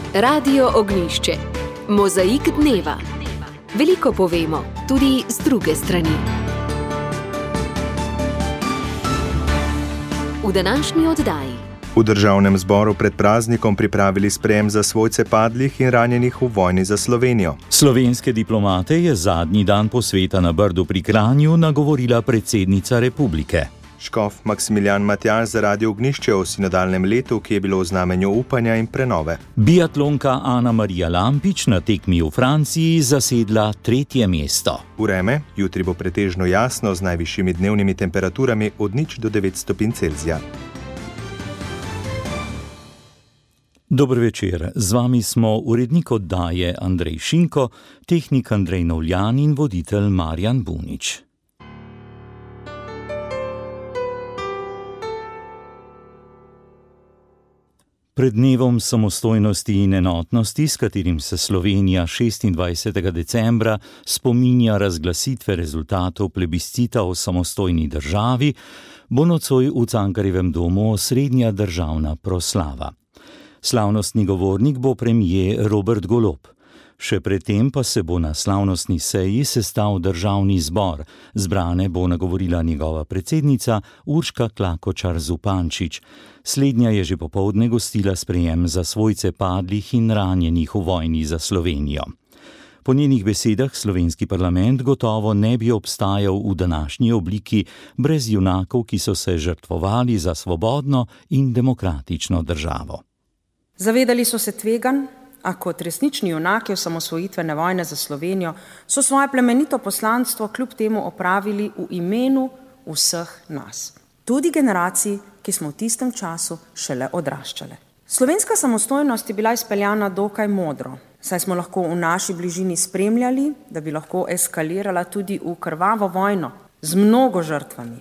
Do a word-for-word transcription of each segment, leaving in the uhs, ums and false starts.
Radio Ognjišče. Mozaik dneva. Veliko povemo, tudi z druge strani. V današnji oddaji. V državnem zboru pred praznikom pripravili sprejem za svojce padlih in ranjenih v vojni za Slovenijo. Slovenske diplomate je zadnji dan posveta na Brdu pri Kranju nagovorila predsednica republike. Škof Maksimilijan Matjaž za Radio Ognjišče o sinodalnem letu, ki je bilo v znamenju upanja in prenove. Biatlonka Ana Marija Lampič na tekmi v Franciji zasedla tretje mesto. Vreme, jutri bo pretežno jasno z najvišjimi dnevnimi temperaturami od nič do devet stopinj Celzija. Dober večer, z vami smo urednik oddaje Andrej Šinko, tehnik Andrej Novljan in voditelj Marjan Bunič. Pred dnevom samostojnosti in enotnosti, s katerim se Slovenija šestindvajsetega decembra spominja razglasitve rezultatov plebiscita o samostojni državi, bo nocoj v Cankarjevem domu osrednja državna proslava. Slavnostni govornik bo premier Robert Golob. Še predtem pa se bo na slavnostni seji sestal državni zbor. Zbrane bo nagovorila njegova predsednica Urška Klakočar Zupančič. Slednja je že popoldne gostila sprejem za svojce padlih in ranjenih v vojni za Slovenijo. Po njenih besedah slovenski parlament gotovo ne bi obstajal v današnji obliki brez junakov, ki so se žrtvovali za svobodno in demokratično državo. Zavedali so se tveganj, a kot resnični junaki osamosvojitvene vojne za Slovenijo so svoje plemenito poslanstvo kljub temu opravili v imenu vseh nas. Tudi generacij, ki smo v tistem času šele odraščale. Slovenska samostojnost je bila izpeljana dokaj modro, saj smo lahko v naši bližini spremljali, da bi lahko eskalirala tudi v krvavo vojno z mnogo žrtvami.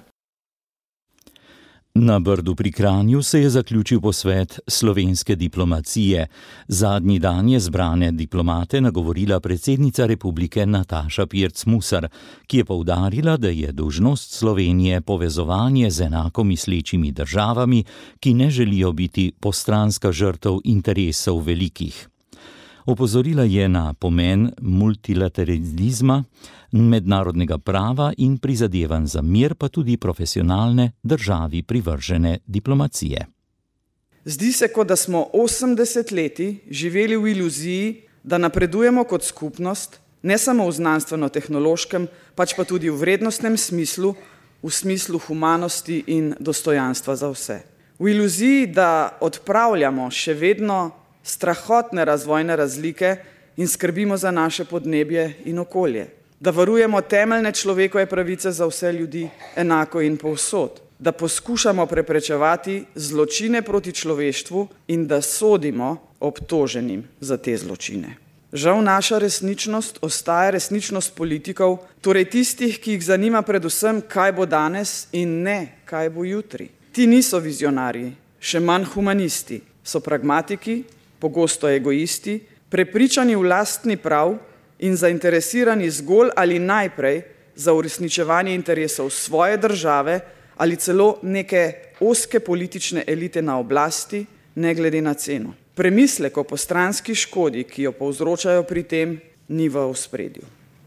Na Brdu pri Kranju se je zaključil posvet slovenske diplomacije. Zadnji dan je zbrane diplomate nagovorila predsednica republike Nataša Pirc Musar, ki je poudarila, da je dolžnost Slovenije povezovanje z enako mislečimi državami, ki ne želijo biti postranska žrtev interesov velikih. Opozorila je na pomen multilateralizma, mednarodnega prava in prizadevanj za mir, pa tudi profesionalne državi privržene diplomacije. Zdi se, kot da smo osemdeset leti živeli v iluziji, da napredujemo kot skupnost, ne samo v znanstveno-tehnološkem, pač pa tudi v vrednostnem smislu, v smislu humanosti in dostojanstva za vse. V iluziji, da odpravljamo še vedno strahotne razvojne razlike in skrbimo za naše podnebje in okolje. Da varujemo temeljne človekove pravice za vse ljudi enako in povsod. Da poskušamo preprečevati zločine proti človeštvu in da sodimo obtoženim za te zločine. Žal naša resničnost ostaja resničnost politikov, torej tistih, ki jih zanima predvsem, kaj bo danes in ne, kaj bo jutri. Ti niso vizionarji, še manj humanisti, so pragmatiki, pogosto egoisti, prepričani v lastni prav in zainteresirani zgolj ali najprej za uresničevanje interesov svoje države ali celo neke ozke politične elite na oblasti, ne glede na ceno. Premislek o postranski škodi, ki jo povzročajo pri tem, ni v ospredju.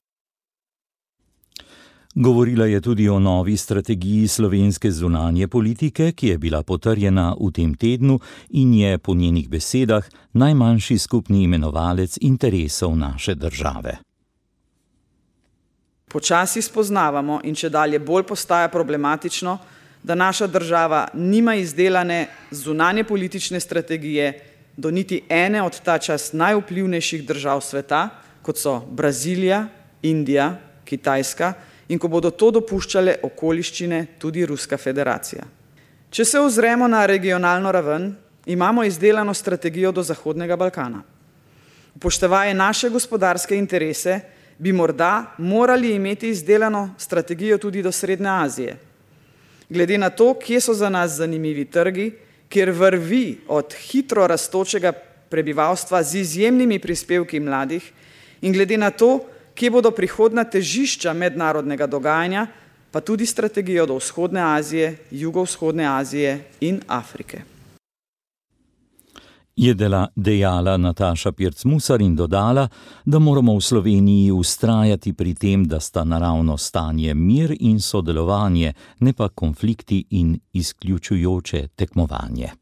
Govorila je tudi o novi strategiji slovenske zunanje politike, ki je bila potrjena v tem tednu in je po njenih besedah najmanjši skupni imenovalec interesov naše države. Počasi spoznavamo in čedalje bolj postaja problematično, da naša država nima izdelane zunanje politične strategije do niti ene od ta čas najvplivnejših držav sveta, kot so Brazilija, Indija, Kitajska, in ko bodo to dopuščale okoliščine tudi Ruska federacija. Če se ozremo na regionalno raven, imamo izdelano strategijo do Zahodnega Balkana. Upoštevaje naše gospodarske interese, bi morda morali imeti izdelano strategijo tudi do Srednje Azije. Glede na to, kje so za nas zanimivi trgi, kjer vrvi od hitro rastočega prebivalstva z izjemnimi prispevki mladih in glede na to, kje bodo prihodna težišča mednarodnega dogajanja, pa tudi strategijo do Vzhodne Azije, Jugovzhodne Azije in Afrike. Je dejala Nataša Pirc-Musar in dodala, da moramo v Sloveniji vztrajati pri tem, da sta naravno stanje mir in sodelovanje, ne pa konflikti in izključujoče tekmovanje.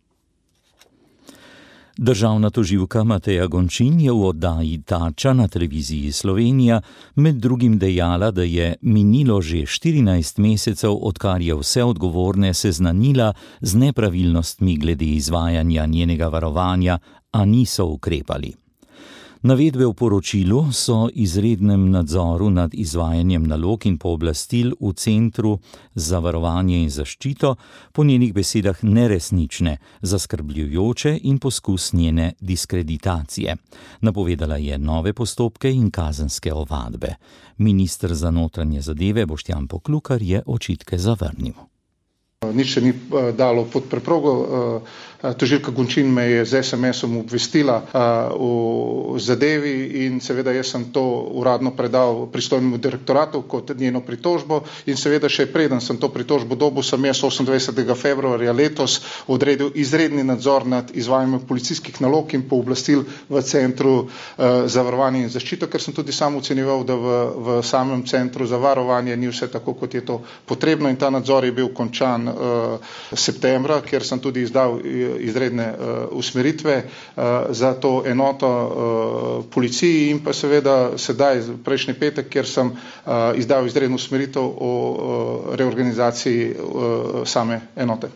Državna tožilka Mateja Gončin je v oddaji Tarča na televiziji Slovenija med drugim dejala, da je minilo že štirinajst mesecev, odkar je vse odgovorne seznanila z nepravilnostmi glede izvajanja njenega varovanja, a niso ukrepali. Navedbe v poročilu so izrednem nadzoru nad izvajanjem nalog in pooblastil v Centru za varovanje in zaščito po njenih besedah neresnične, zaskrbljujoče in poskus njene diskreditacije. Napovedala je nove postopke in kazenske ovadbe. Minister za notranje zadeve Boštjan Poklukar je očitke zavrnil. Nič se ni dalo pod preprogo. Tožilka Gončin me je z es em esom obvestila o zadevi in seveda jaz sem to uradno predal pristojnemu direktoratu kot njeno pritožbo in seveda še preden sem to pritožbo dobil, sem jaz osemindvajsetega februarja letos odredil izredni nadzor nad izvajanjem policijskih nalog in pooblastil v Centru za varovanje in zaščito, ker sem tudi sam ocenjeval, da v, v samem Centru za varovanje ni vse tako, kot je to potrebno in ta nadzor je bil končan septembra, kjer sem tudi izdal izredne usmeritve za to enoto policiji in pa seveda sedaj prejšnji petek, kjer sem izdal izredno usmeritev o reorganizaciji same enote.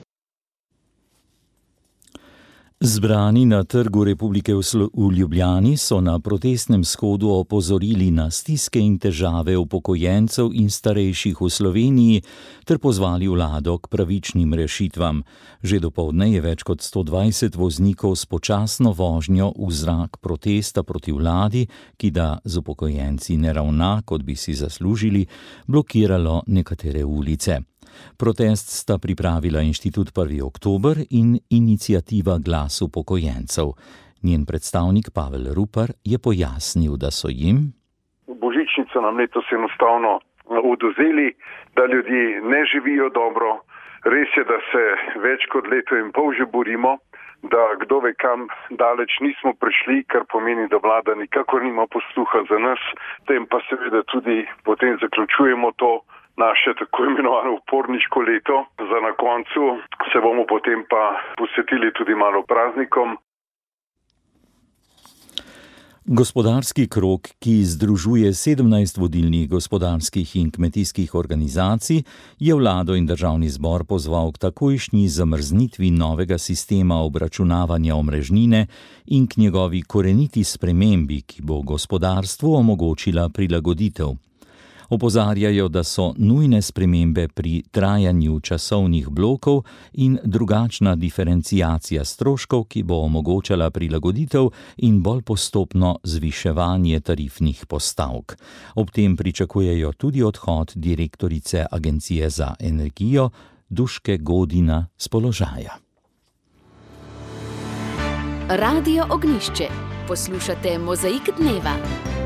Zbrani na Trgu Republike v Ljubljani so na protestnem shodu opozorili na stiske in težave upokojencev in starejših v Sloveniji ter pozvali vlado k pravičnim rešitvam. Že dopoldne je več kot sto dvajset voznikov s počasno vožnjo v zrak protesta proti vladi, ki da z upokojenci ne ravna, kot bi si zaslužili, blokiralo nekatere ulice. Protest sta pripravila Inštitut prvi oktober in iniciativa Glas upokojencev. Njen predstavnik Pavel Rupar je pojasnil, da so jim božičnico nam letos enostavno odvzeli, da ljudje ne živijo dobro. Res je, da se več kot leto in pol že borimo, da kdo ve kam daleč nismo prišli, kar pomeni, da vlada nikakor nima posluha za nas, tem pa seveda tudi potem zaključujemo to naše tako imenovano uporniško leto. Za na koncu se bomo potem pa posvetili tudi malo praznikom. Gospodarski krog, ki združuje sedemnajst vodilnih gospodarskih in kmetijskih organizacij, je vlado in državni zbor pozval k takojšnji zamrznitvi novega sistema obračunavanja omrežnine in k njegovi koreniti spremembi, ki bo gospodarstvu omogočila prilagoditev. Opozarjajo, da so nujne spremembe pri trajanju časovnih blokov in drugačna diferenciacija stroškov, ki bo omogočala prilagoditev in bolj postopno zviševanje tarifnih postavk. Ob tem pričakujejo tudi odhod direktorice Agencije za energijo Duške Godina s položaja. Radio Ognjišče. Poslušate Mozaik dneva.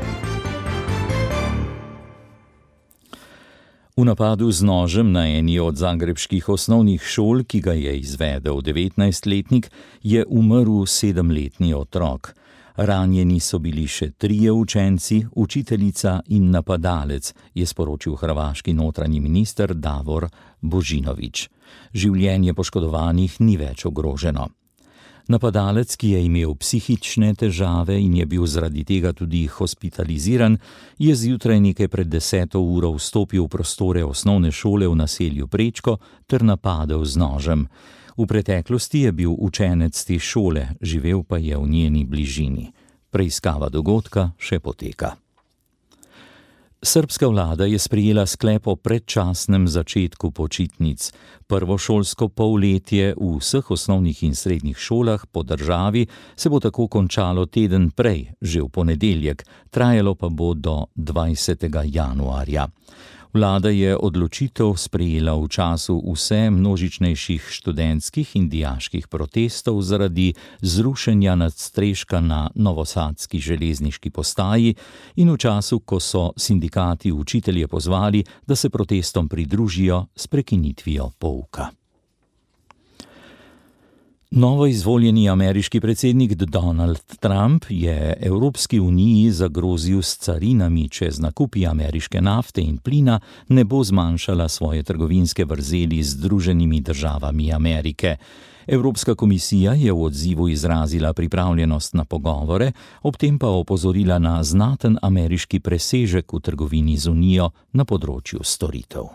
V napadu z nožem na eni od zagrebških osnovnih šol, ki ga je izvedel devetnajstletnik, je umrl sedemletni otrok. Ranjeni so bili še trije učenci, učiteljica in napadalec, je sporočil hrvaški notranji minister Davor Božinović. Življenje poškodovanih ni več ogroženo. Napadalec, ki je imel psihične težave in je bil zaradi tega tudi hospitaliziran, je zjutraj nekaj pred deseto uro vstopil v prostore osnovne šole v naselju Prečko ter napadel z nožem. V preteklosti je bil učenec te šole, živel pa je v njeni bližini. Preiskava dogodka še poteka. Srbska vlada je sprejela sklep o predčasnem začetku počitnic. Prvo šolsko polletje v vseh osnovnih in srednjih šolah po državi se bo tako končalo teden prej, že v ponedeljek, trajalo pa bo do dvajsetega januarja. Vlada je odločitev sprejela v času vse množičnejših študentskih in dijaških protestov zaradi zrušenja nadstreška na novosadski železniški postaji in v času, ko so sindikati učitelje pozvali, da se protestom pridružijo s prekinitvijo pouka. Novo izvoljeni ameriški predsednik Donald Trump je Evropski uniji zagrozil s carinami, če z nakupi ameriške nafte in plina ne bo zmanjšala svoje trgovinske vrzeli z Združenimi državami Amerike. Evropska komisija je v odzivu izrazila pripravljenost na pogovore, ob tem pa opozorila na znaten ameriški presežek v trgovini z Unijo na področju storitev.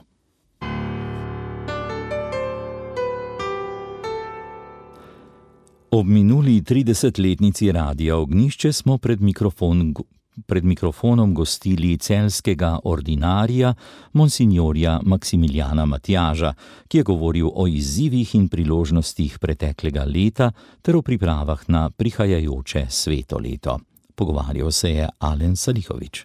Ob minuli tridesetletnici Radia Ognjišče smo pred, mikrofon, pred mikrofonom gostili celjskega ordinarija, monsinjorja Maksimiljana Matjaža, ki je govoril o izzivih in priložnostih preteklega leta ter o pripravah na prihajajoče sveto leto. Pogovarjal se je Alen Salihovič.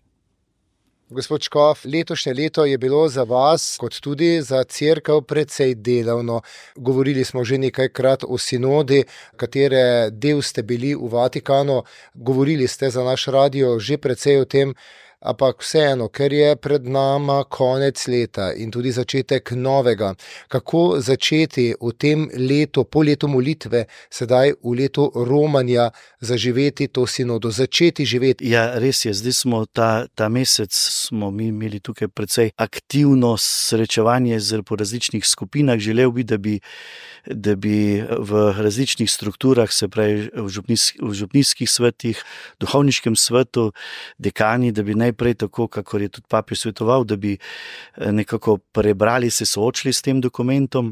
Gospod Škof, letošnje leto je bilo za vas, kot tudi za cerkev, precej delavno. Govorili smo že nekajkrat o sinodi, katere del ste bili v Vatikanu. Govorili ste za naš radio že precej o tem, ampak vseeno, ker je pred nama konec leta in tudi začetek novega. Kako začeti v tem letu, po letu molitve, sedaj v letu romanja, zaživeti to sinodo, začeti živeti? Ja, res je, zdaj smo ta, ta mesec smo mi imeli tukaj precej aktivno srečevanje z, po različnih skupinah. Želel bi, da bi, da bi v različnih strukturah, se pravi v, župnis, v župnijskih svetih, duhovniškem svetu, dekani, da bi najprej tako, kakor je tudi papež svetoval, da bi nekako prebrali, se soočili s tem dokumentom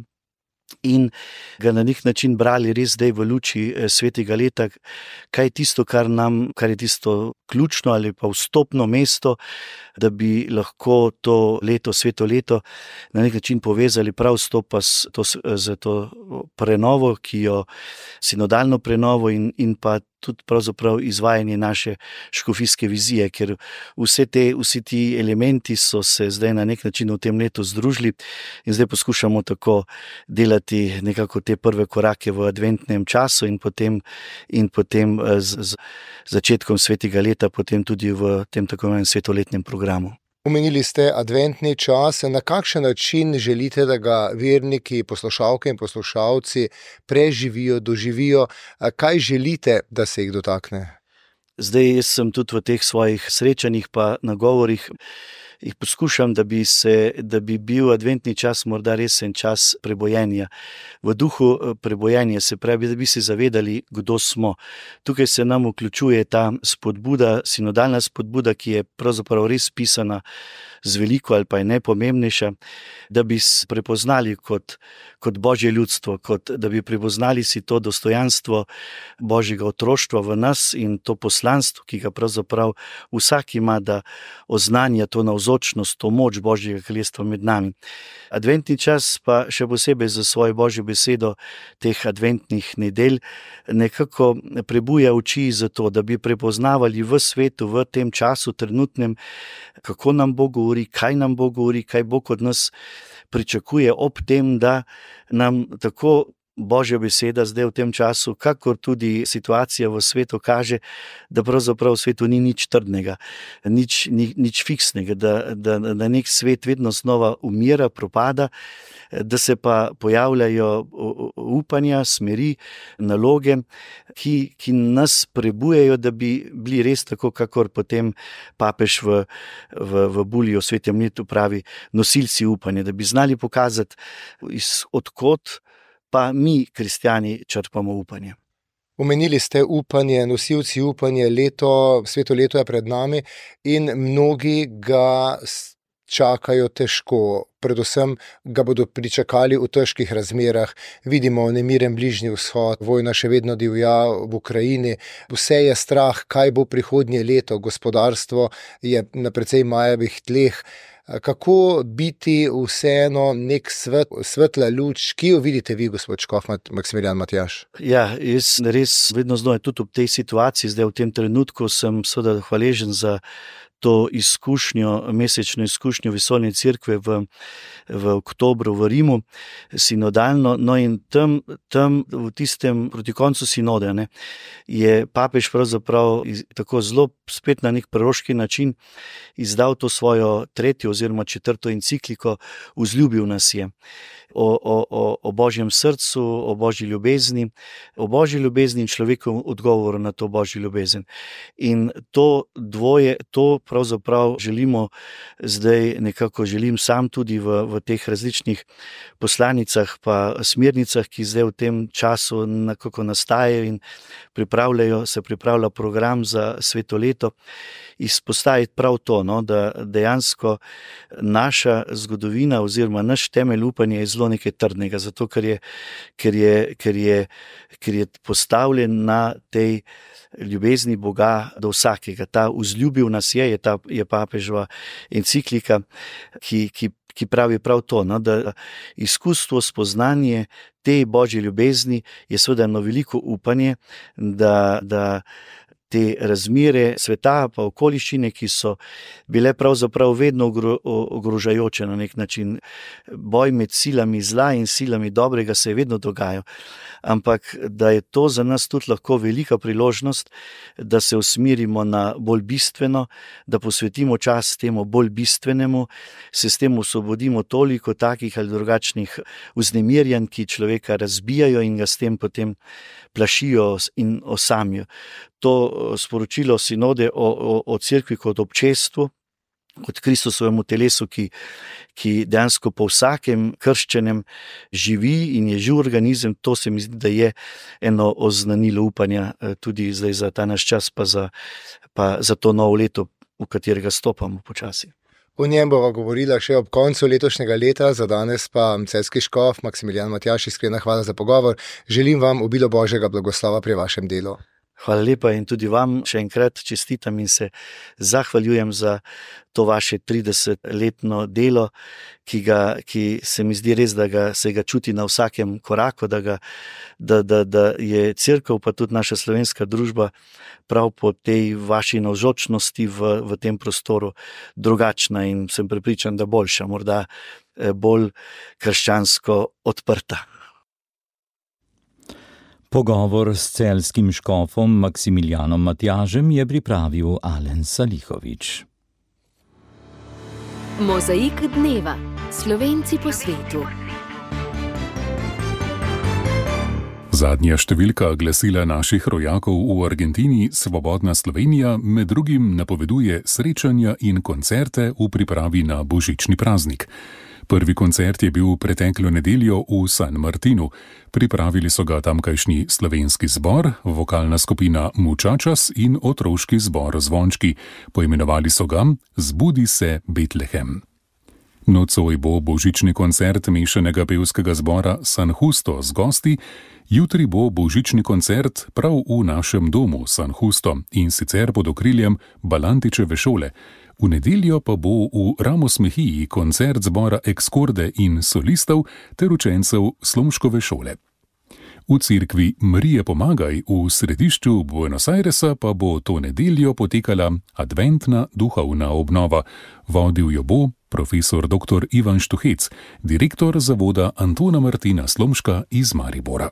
in ga na nek način brali res zdaj v luči svetega leta, kaj je tisto, kar nam, kar je tisto ključno ali pa vstopno mesto, da bi lahko to leto, sveto leto, na nek način povezali prav s to, pa s to, z to prenovo, ki jo, sinodalno prenovo in, in pa tudi pravzaprav izvajanje naše škofijske vizije, ker vse te, vsi ti elementi so se zdaj na nek način v tem letu združili in zdaj poskušamo tako delati nekako te prve korake v adventnem času in potem, in potem z, z začetkom svetega leta, potem tudi v tem tako imenem svetoletnem programu. Omenili ste adventni čas. Na kakšen način želite, da ga verniki, poslušalke in poslušalci preživijo, doživijo? Kaj želite, da se jih dotakne? Zdaj jaz sem tudi v teh svojih srečanjih pa nagovorih jih poskušam, da bi, se, da bi bil adventni čas morda resen čas prebojenja. V duhu prebojenja, se pravi, da bi se zavedali, kdo smo. Tukaj se nam vključuje ta spodbuda, sinodalna spodbuda, ki je pravzaprav res pisana z veliko ali pa je najpomembnejša, da bi prepoznali kot, kot Božje ljudstvo, kot, da bi prepoznali si to dostojanstvo Božjega otroštva v nas in to poslanstvo, ki ga pravzaprav vsak ima, da oznanja to navzočnost, to moč Božjega kraljestva med nami. Adventni čas pa še posebej za svojo Božjo besedo teh adventnih nedelj nekako prebuja oči za to, da bi prepoznavali v svetu, v tem času trenutnem, kako nam Bog govori, kaj nam Bog govori, kaj Bog od nas pričakuje ob tem, da nam tako Božja beseda zdaj v tem času, kakor tudi situacija v svetu kaže, da pravzaprav v svetu ni nič trdnega, nič, ni, nič fiksnega, da, da, da nek svet vedno znova umira, propada, da se pa pojavljajo upanja, smeri, naloge, ki, ki nas prebujajo, da bi bili res tako, kakor potem papež v, v, v bulji o svetem letu pravi, nosilci upanja, da bi znali pokazati, iz odkot pa mi, kristjani, črpamo upanje. Omenili ste upanje, nosilci upanje, leto, sveto leto je pred nami in mnogi ga čakajo težko. Predvsem ga bodo pričakali v težkih razmerah. Vidimo nemiren bližnji vzhod, vojna še vedno divja v Ukrajini. Vse je strah, kaj bo prihodnje leto. Gospodarstvo je na precej majavih tleh. Kako biti vseeno nek svet, svetla luč, ki jo vidite vi, gospod škof Maksimilijan Matjaž? Ja, jaz res vedno znova tudi ob tej situaciji, zdaj v tem trenutku sem seveda hvaležen za to izkušnjo, mesečno izkušnjo Vesoljne cerkve v, v oktobru v Rimu, sinodalno, no in tam, tam v tistem proti koncu sinode, ne, je papež pravzaprav tako zelo spet na nek proroški način izdal to svojo tretjo oziroma četrto encikliko Vzljubil nas je. o, o, o Božjem srcu, o Božji ljubezni, o Božji ljubezni in človekovem odgovoru na to Božjo ljubezen. In to dvoje, to pravzaprav želimo zdaj nekako, želim sam tudi v, v teh različnih poslanicah pa smernicah, ki zdaj v tem času nekako nastajajo in pripravljajo, se pripravlja program za sveto leto, izpostaviti prav to, no, da dejansko naša zgodovina oziroma naš temelj upanja je zelo nekaj trdnega, zato ker je, ker je, ker je, ker je postavljen na tej ljubezni Boga do vsakega. Ta vzljubil nas je, je, ta, je papeževa enciklika, ki, ki, ki pravi prav to, no, da izkustvo, spoznanje te Božje ljubezni je seveda eno veliko upanje, da, da te razmere sveta pa okoliščine, ki so bile pravzaprav vedno ogrožajoče na nek način. Boj med silami zla in silami dobrega se je vedno dogajal, ampak da je to za nas tudi lahko velika priložnost, da se usmerimo na bolj bistveno, da posvetimo čas temu bolj bistvenemu, se s tem osvobodimo toliko takih ali drugačnih vznemirjanj, ki človeka razbijajo in ga s tem potem plašijo in osamijo. To sporočilo sinode o, o, o cerkvi kot občestvu, kot Kristusovemu telesu, ki, ki dejansko po vsakem krščenem živi in je živ organizem, to se mi zdi, da je eno oznanilo upanja tudi zdaj za ta naš čas, pa za, pa za to novo leto, v katerega stopamo počasi. O njem bova govorila še ob koncu letošnjega leta, za danes pa celjski škof Maksimilijan Matjaž, iskrena hvala za pogovor. Želim vam obilo Božjega blagoslova pri vašem delu. Hvala lepa in tudi vam še enkrat čestitam in se zahvaljujem za to vaše tridesetletno delo, ki, ga, ki se mi zdi res, da ga, se ga čuti na vsakem koraku, da, ga, da, da, da je cerkev pa tudi naša slovenska družba prav po tej vaši navzočnosti v, v tem prostoru drugačna in sem prepričan, da boljša, morda bolj krščansko odprta. Pogovor s celjskim škofom Maksimilijanom Matjažem je pripravil Alen Salihovič. Mozaik dneva. Slovenci po svetu. Zadnja številka glasila naših rojakov v Argentini, Svobodna Slovenija, med drugim napoveduje srečanja in koncerte v pripravi na božični praznik. Prvi koncert je bil preteklo nedeljo v San Martinu. Pripravili so ga tamkajšnji slovenski zbor, vokalna skupina Mučačas in otroški zbor Zvončki. Poimenovali so ga Zbudi se Betlehem. Nocoj bo božični koncert mešanega pevskega zbora San Justo z gosti, jutri bo božični koncert prav v našem domu San Justo in sicer pod okriljem Balantičeve šole. V nedeljo pa bo v Ramos Mejiji koncert zbora Ekskorde in solistov ter učencev Slomškove šole. V cerkvi Marije Pomagaj v središču Buenos Airesa pa bo to nedeljo potekala adventna duhovna obnova. Vodil jo bo profesor doktor Ivan Štuhec, direktor zavoda Antona Martina Slomška iz Maribora.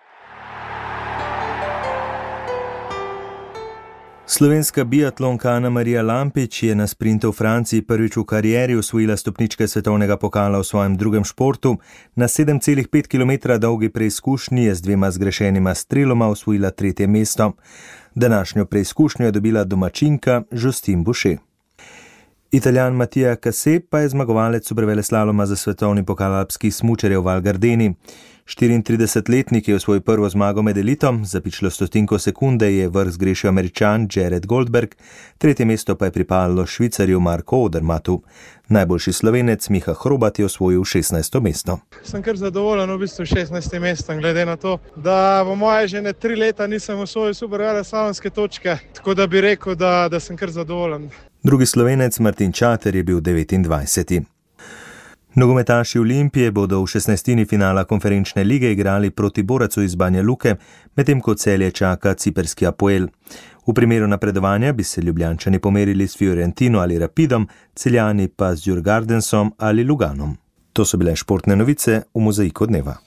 Slovenska biatlonka Anamarija Lampič je na sprintu v Franciji prvič v karieri osvojila stopničke svetovnega pokala v svojem drugem športu. Na sedem celih pet kilometra dolgi preizkušnji je z dvema zgrešenima streloma osvojila tretje mesto. Današnjo preizkušnjo je dobila domačinka Justine Boucher. Italijan Mattia Cassé pa je zmagovalec superveleslaloma za svetovni pokal alpskih smučarjev v Val Gardeni. štiriintridesetletnik je v svoj prvo zmago med elito, za pičlo stotinko sekunde je vrh zgrešil Američan Jared Goldberg, tretje mesto pa je pripadlo Švicarju Marko Odermatu. Najboljši Slovenec Miha Hrobat je osvojil šestnajsto mesto. Sem kar zadovoljen v bistvu šestnajstim mestom, glede na to, da v moje že ne tri leta nisem osvojil superveleslalomske točke, tako da bi rekel, da, da sem kar zadovoljen. Drugi Slovenec Martin Čater je bil devetindvajseti. Nogometaši Olimpije bodo v šestnajstini finala konferenčne lige igrali proti Boracu iz Banja Luke, medtem ko Celje čaka ciperski Apoel. V primeru napredovanja bi se Ljubljančani pomerili s Fiorentino ali Rapidom, Celjani pa z Djurgardensom ali Luganom. To so bile športne novice v Mozaiku dneva.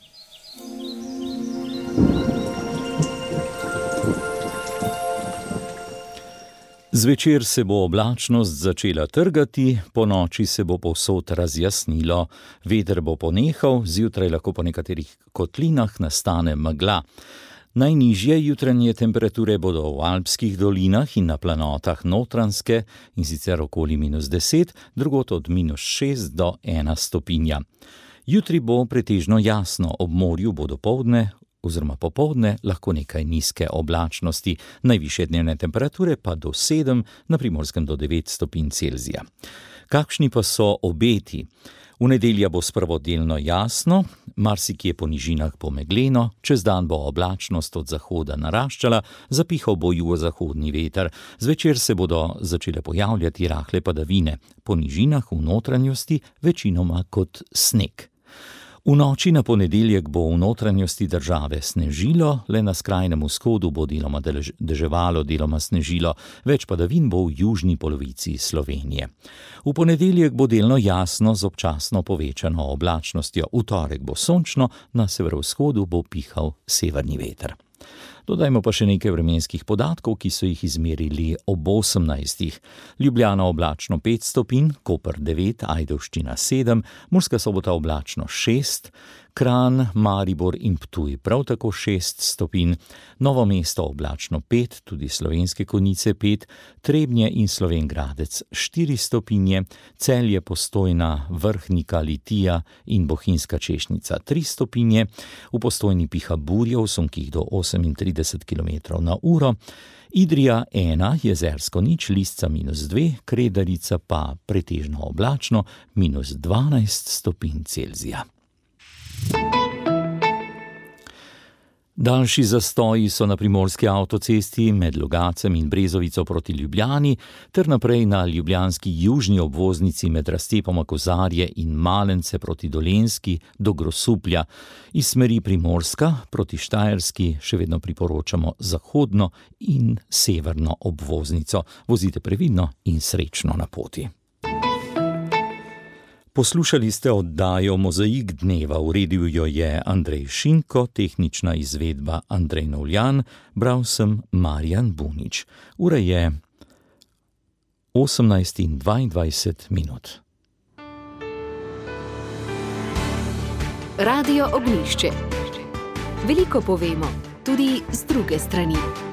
Zvečer se bo oblačnost začela trgati, po noči se bo povsod razjasnilo, veter bo ponehal, zjutraj lahko po nekaterih kotlinah nastane megla. Najnižje jutranje temperature bodo v alpskih dolinah in na planotah Notranjske, in sicer okoli minus deset, drugod od minus šest do ena stopinja. Jutri bo pretežno jasno, ob morju bo dopoldne oziroma popoldne lahko nekaj nizke oblačnosti, najvišje dnevne temperature pa do sedem, na Primorskem do devet stopinj Celzija. Kakšni pa so obeti? V nedeljo bo sprvo delno jasno, marsikje po nižinah bo megleno, čez dan bo oblačnost od zahoda naraščala, zapihal bo jugozahodni veter, zvečer se bodo začele pojavljati rahle padavine, po nižinah v notranjosti večinoma kot sneg. V noči na ponedeljek bo v notranjosti države snežilo, le na skrajnem vzhodu bo deloma deževalo, deloma snežilo, več padavin bo v južni polovici Slovenije. V ponedeljek bo delno jasno z občasno povečano oblačnostjo, v torek bo sončno, na severovzhodu bo pihal severni veter. Dodajmo pa še nekaj vremenskih podatkov, ki so jih izmerili ob osemnajstih. Ljubljana oblačno pet stopinj, Koper devet, Ajdovščina sedem, Murska Sobota oblačno šest, Kranj, Maribor in Ptuj prav tako šest stopinj, Novo mesto oblačno pet, tudi Slovenske Konjice pet, Trebnje in Slovenj Gradec štiri stopinje, Celje, Postojna, Vrhnika, Litija in Bohinjska Češnica tri stopinje, v Postojni piha burja v sunkih do osemintrideset kilometrov na uro, Idrija ena, Jezersko nič, Lisca minus dve, Kredarica pa pretežno oblačno minus dvanajst stopinj Celzija. Daljši zastoji so na primorski avtocesti med Logacem in Brezovico proti Ljubljani ter naprej na ljubljanski južni obvoznici med raztepoma Kozarje in Malence proti Dolenjski do Grosuplja. Iz smeri Primorska proti Štajerski še vedno priporočamo zahodno in severno obvoznico. Vozite previdno in srečno na poti. Poslušali ste oddajo Mozaik dneva, uredil jo je Andrej Šinko, tehnična izvedba Andrej Novljan, bral sem Marjan Bunič. Ura je osemnajst in dvaindvajset minut. Radio Ognjišče. Veliko povemo, tudi z druge strani.